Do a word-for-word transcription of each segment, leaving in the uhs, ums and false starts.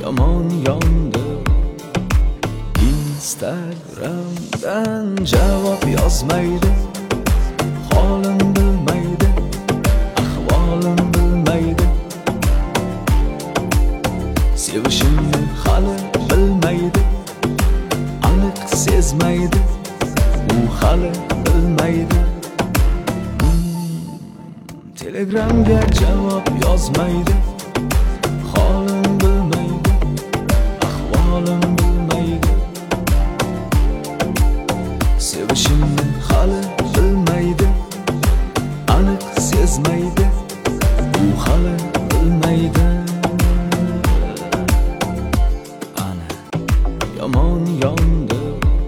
yomon yondi. Instagramdan javob yozmaydi, holim bilmaydi, ahvolim bilmaydi, sevishimni hali bilmaydi, aniq sezmaydi, u hali bilmaydi. Telegramga javob yozmaydi, holim bilmaydi, ahvolim bilmaydi, sevishimni hali bilmaydi, aniq sezmaydi, u hali bilmaydi. Ana yomon yondi.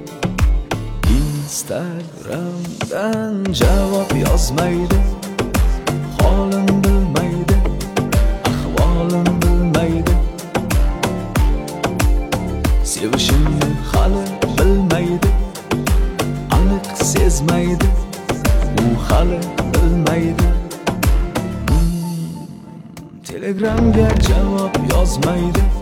Instagramdan javob yozmaydi, holim bilmaydi, ahvolim bilmaydi, sevishimni hali bilmaydi, aniq sezmaydi, u hali bilmaydi. Telegramga javob yozmaydi,